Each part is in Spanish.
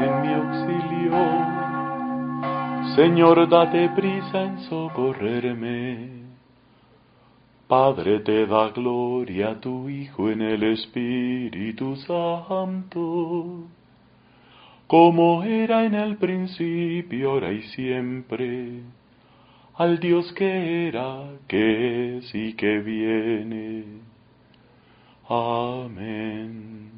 en mi auxilio. Señor, date prisa en socorrerme. Padre, te da gloria a tu Hijo en el Espíritu Santo, como era en el principio, ahora y siempre, al Dios que era, que es y que viene. Amén.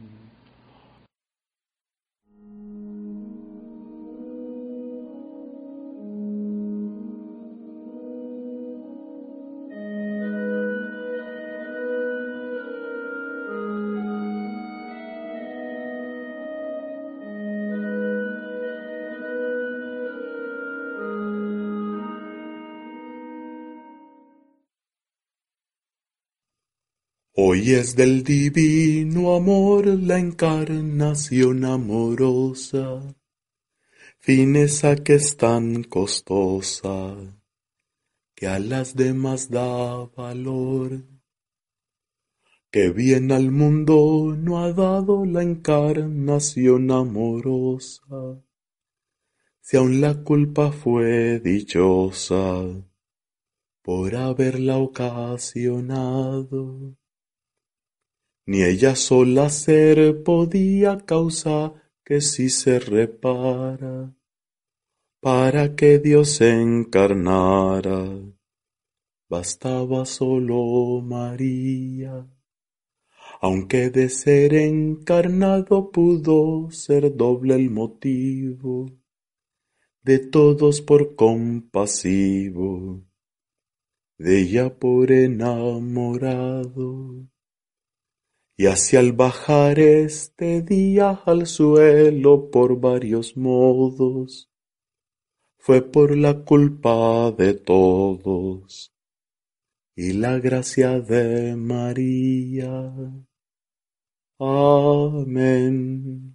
Hoy es del divino amor la encarnación amorosa, fineza que es tan costosa, que a las demás da valor, que bien al mundo no ha dado la encarnación amorosa, si aun la culpa fue dichosa por haberla ocasionado. Ni ella sola ser podía causa que si se repara, para que Dios se encarnara, bastaba solo María, aunque de ser encarnado pudo ser doble el motivo, de todos por compasivo, de ella por enamorado. Y así al bajar este día al suelo por varios modos, fue por la culpa de todos y la gracia de María. Amén.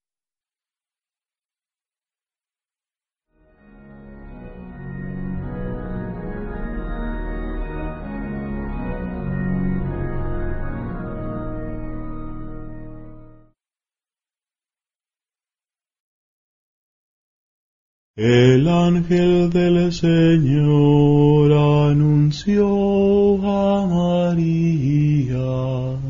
El ángel del Señor anunció a María,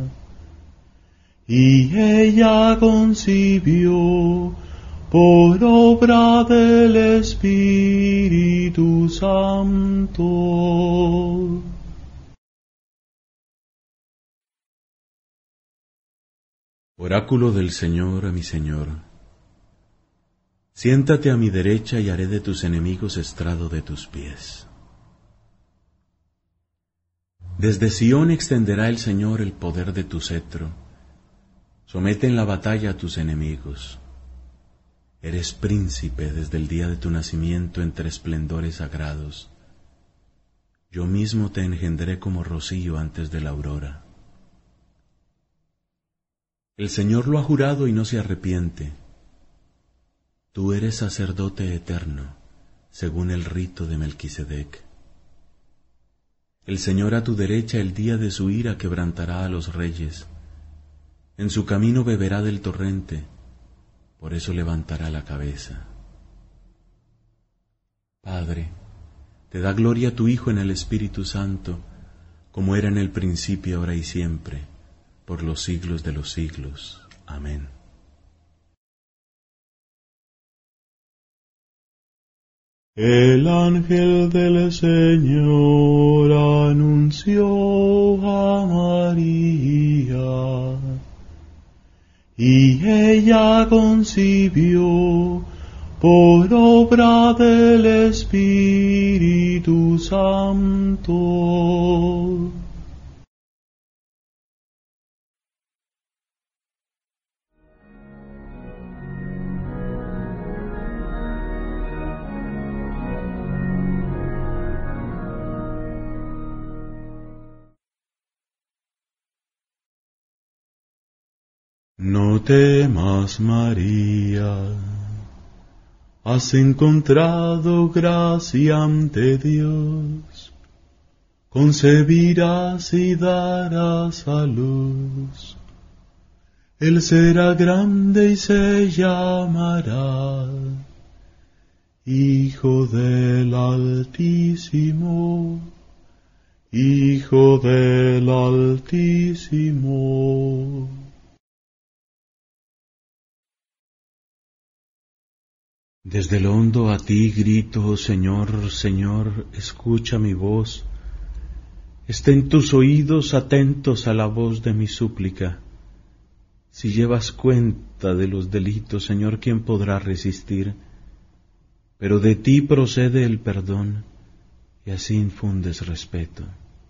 y ella concibió por obra del Espíritu Santo. Oráculo del Señor a mi Señor. Siéntate a mi derecha y haré de tus enemigos estrado de tus pies. Desde Sión extenderá el Señor el poder de tu cetro. Somete en la batalla a tus enemigos. Eres príncipe desde el día de tu nacimiento entre esplendores sagrados. Yo mismo te engendré como rocío antes de la aurora. El Señor lo ha jurado y no se arrepiente. Tú eres sacerdote eterno, según el rito de Melquisedec. El Señor a tu derecha el día de su ira quebrantará a los reyes. En su camino beberá del torrente, por eso levantará la cabeza. Padre, te da gloria tu Hijo en el Espíritu Santo, como era en el principio, ahora y siempre, por los siglos de los siglos. Amén. El ángel del Señor anunció a María, y ella concibió por obra del Espíritu Santo. No temas, María, has encontrado gracia ante Dios, concebirás y darás a luz Él será grande y se llamará Hijo del Altísimo, Hijo del Altísimo. Desde lo hondo a ti grito, Señor, Señor, escucha mi voz. Estén tus oídos atentos a la voz de mi súplica. Si llevas cuenta de los delitos, Señor, ¿quién podrá resistir? Pero de ti procede el perdón, y así infundes respeto.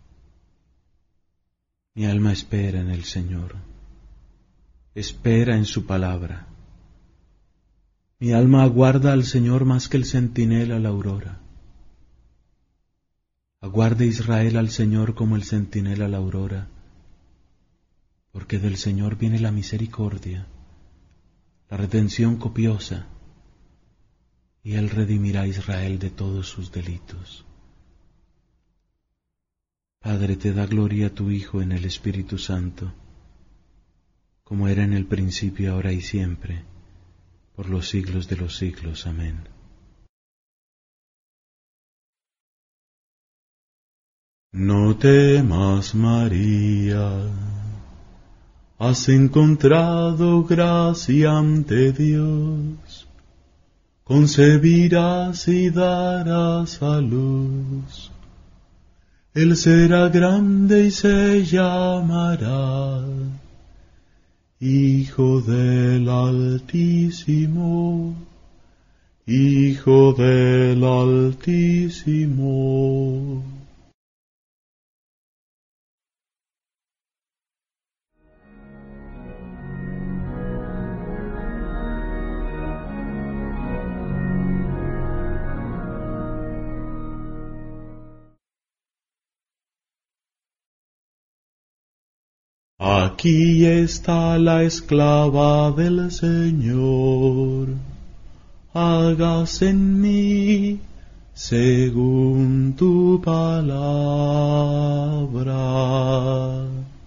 Mi alma espera en el Señor, espera en su palabra. Mi alma aguarda al Señor más que el centinela la aurora. Aguarde Israel al Señor como el centinela la aurora, porque del Señor viene la misericordia, la redención copiosa, y Él redimirá a Israel de todos sus delitos. Padre, te da gloria a tu Hijo en el Espíritu Santo, como era en el principio, ahora y siempre, por los siglos de los siglos. Amén. No temas, María, has encontrado gracia ante Dios. Concebirás y darás a luz. Él será grande y se llamará Hijo del Altísimo, Hijo del Altísimo. Aquí está la esclava del Señor, hágase en mí según tu palabra.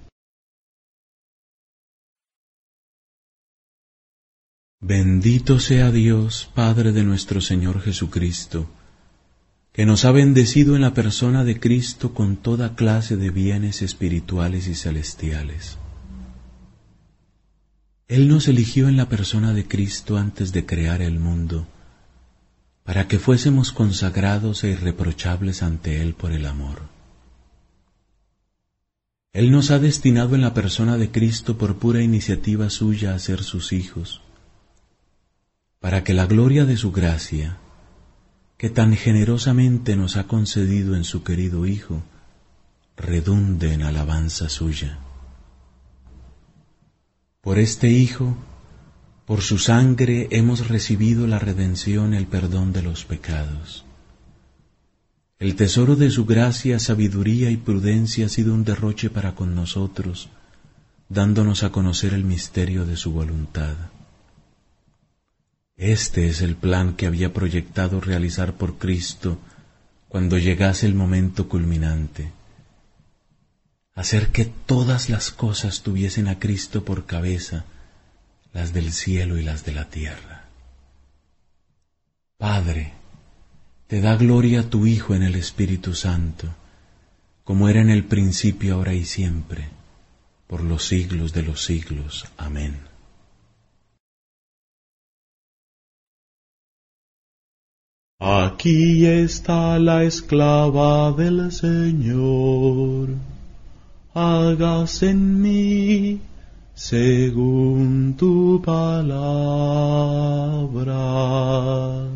Bendito sea Dios, Padre de nuestro Señor Jesucristo, que nos ha bendecido en la persona de Cristo con toda clase de bienes espirituales y celestiales. Él nos eligió en la persona de Cristo antes de crear el mundo, para que fuésemos consagrados e irreprochables ante Él por el amor. Él nos ha destinado en la persona de Cristo por pura iniciativa suya a ser sus hijos, para que la gloria de su gracia, que tan generosamente nos ha concedido en su querido Hijo, redunde en alabanza suya. Por este Hijo, por su sangre hemos recibido la redención, el perdón de los pecados. El tesoro de su gracia, sabiduría y prudencia ha sido un derroche para con nosotros, dándonos a conocer el misterio de su voluntad. Este es el plan que había proyectado realizar por Cristo cuando llegase el momento culminante: hacer que todas las cosas tuviesen a Cristo por cabeza, las del cielo y las de la tierra. Padre, te da gloria a tu Hijo en el Espíritu Santo, como era en el principio, ahora y siempre, por los siglos de los siglos. Amén. Aquí está la esclava del Señor, hágase en mí según tu palabra.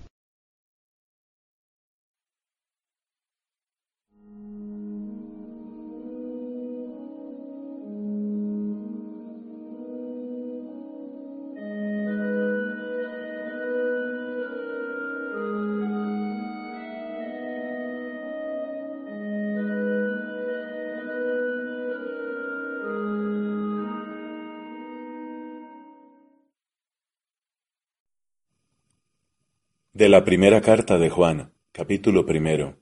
De la primera carta de Juan, capítulo 1.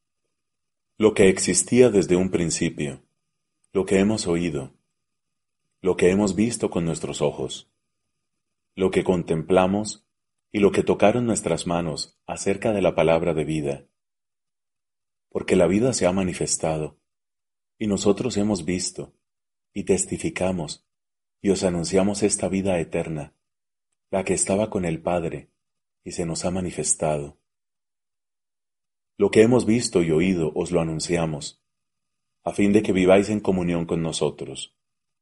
Lo que existía desde un principio, lo que hemos oído, lo que hemos visto con nuestros ojos, lo que contemplamos y lo que tocaron nuestras manos acerca de la palabra de vida. Porque la vida se ha manifestado, y nosotros hemos visto, y testificamos, y os anunciamos esta vida eterna, la que estaba con el Padre, y se nos ha manifestado. Lo que hemos visto y oído os lo anunciamos, a fin de que viváis en comunión con nosotros.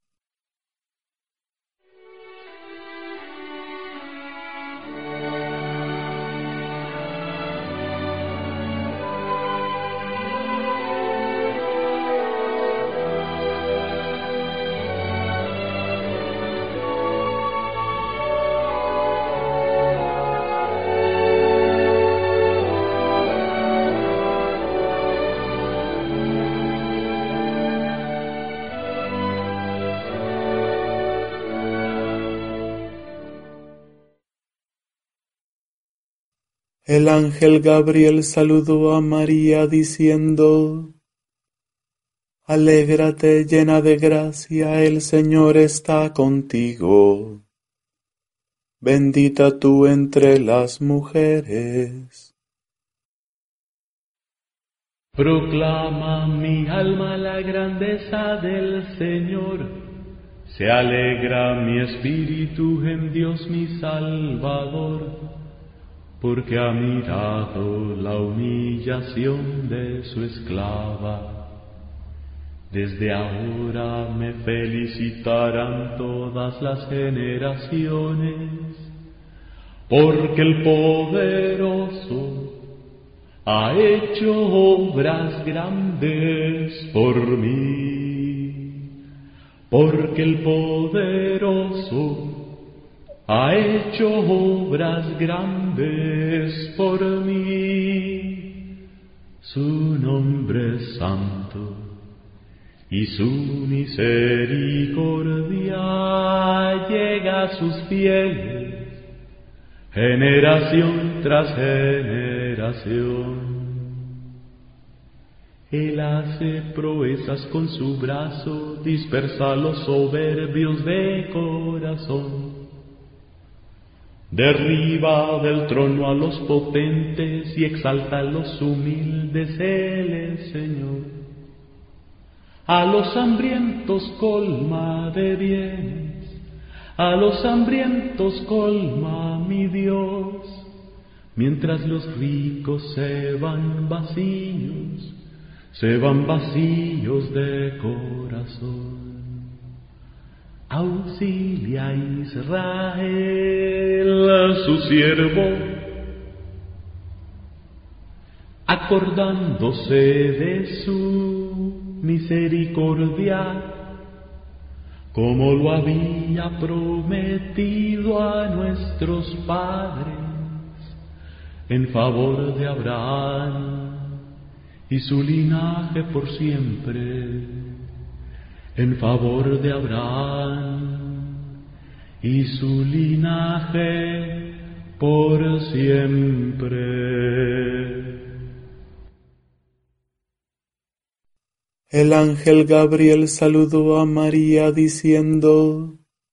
El ángel Gabriel saludó a María diciendo: Alégrate, llena de gracia, el Señor está contigo. Bendita tú entre las mujeres. Proclama mi alma la grandeza del Señor. Se alegra mi espíritu en Dios mi Salvador, porque ha mirado la humillación de su esclava. Desde ahora me felicitarán todas las generaciones, porque el poderoso ha hecho obras grandes por mí, porque el poderoso ha hecho obras grandes por mí. Su nombre es santo y su misericordia llega a sus fieles, generación tras generación. Él hace proezas con su brazo, dispersa a los soberbios de corazón. Derriba del trono a los potentes y exalta a los humildes, Él es Señor. A los hambrientos colma de bienes, a los hambrientos colma mi Dios, mientras los ricos se van vacíos de corazón. Auxilia a Israel, su siervo, acordándose de su misericordia, como lo había prometido a nuestros padres, en favor de Abraham y su linaje por siempre. En favor de Abraham y su linaje por siempre. El ángel Gabriel saludó a María diciendo: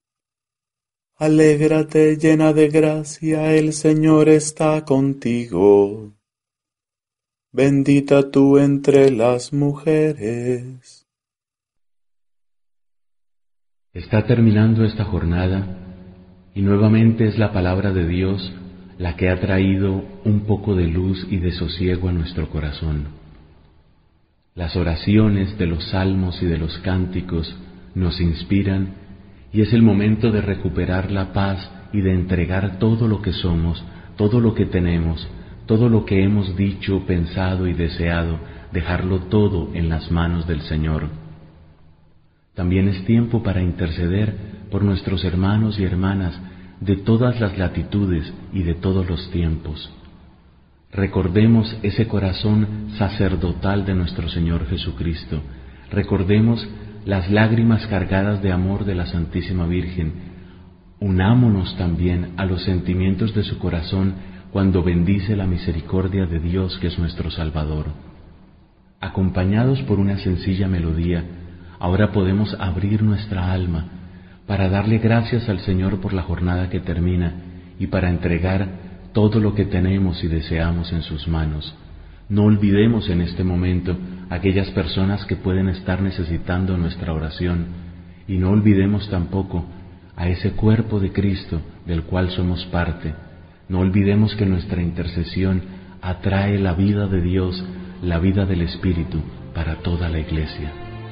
Alégrate, llena de gracia, el Señor está contigo. Bendita tú entre las mujeres. Está terminando esta jornada y nuevamente es la palabra de Dios la que ha traído un poco de luz y de sosiego a nuestro corazón. Las oraciones de los salmos y de los cánticos nos inspiran y es el momento de recuperar la paz y de entregar todo lo que somos, todo lo que tenemos, todo lo que hemos dicho, pensado y deseado, dejarlo todo en las manos del Señor. También es tiempo para interceder por nuestros hermanos y hermanas de todas las latitudes y de todos los tiempos. Recordemos ese corazón sacerdotal de nuestro Señor Jesucristo. Recordemos las lágrimas cargadas de amor de la Santísima Virgen. Unámonos también a los sentimientos de su corazón cuando bendice la misericordia de Dios, que es nuestro Salvador. Acompañados por una sencilla melodía, ahora podemos abrir nuestra alma, para darle gracias al Señor por la jornada que termina y para entregar todo lo que tenemos y deseamos en sus manos. No olvidemos en este momento aquellas personas que pueden estar necesitando nuestra oración y no olvidemos tampoco a ese cuerpo de Cristo del cual somos parte. No olvidemos que nuestra intercesión atrae la vida de Dios, la vida del Espíritu para toda la Iglesia.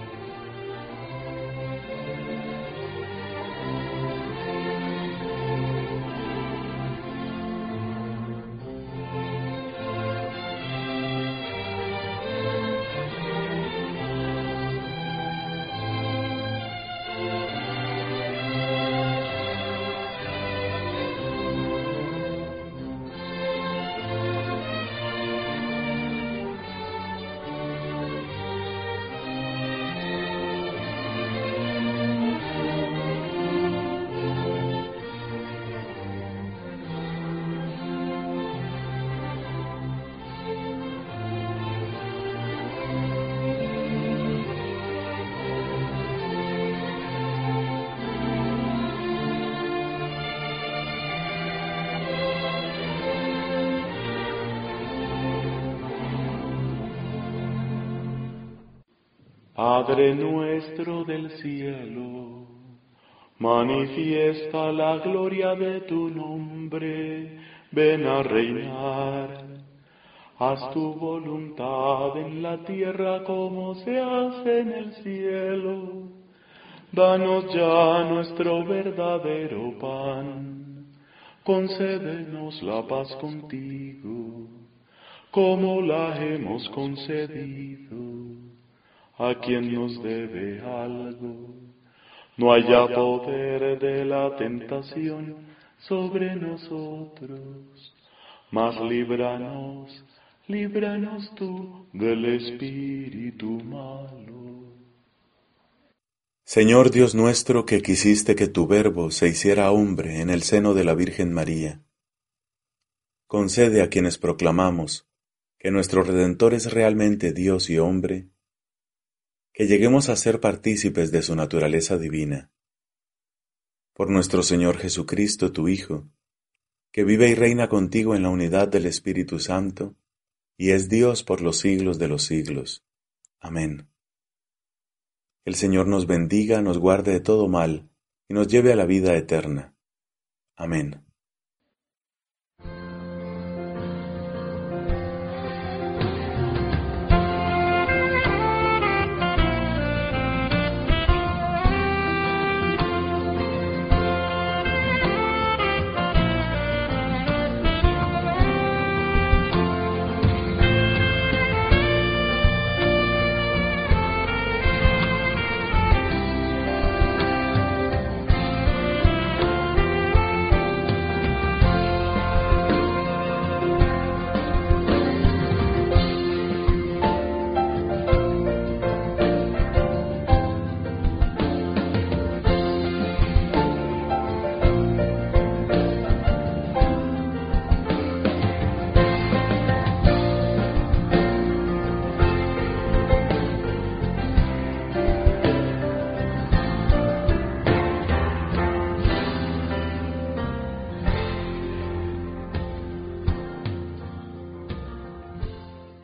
Padre nuestro del cielo, manifiesta la gloria de tu nombre, ven a reinar. Haz tu voluntad en la tierra como se hace en el cielo. Danos ya nuestro verdadero pan, concédenos la paz contigo, como la hemos concedido a quien nos debe algo. No haya poder de la tentación sobre nosotros, mas líbranos tú del espíritu malo. Señor Dios nuestro, que quisiste que tu Verbo se hiciera hombre en el seno de la Virgen María, concede a quienes proclamamos que nuestro Redentor es realmente Dios y hombre, que lleguemos a ser partícipes de su naturaleza divina. Por nuestro Señor Jesucristo, tu Hijo, que vive y reina contigo en la unidad del Espíritu Santo, y es Dios por los siglos de los siglos. Amén. El Señor nos bendiga, nos guarde de todo mal, y nos lleve a la vida eterna. Amén.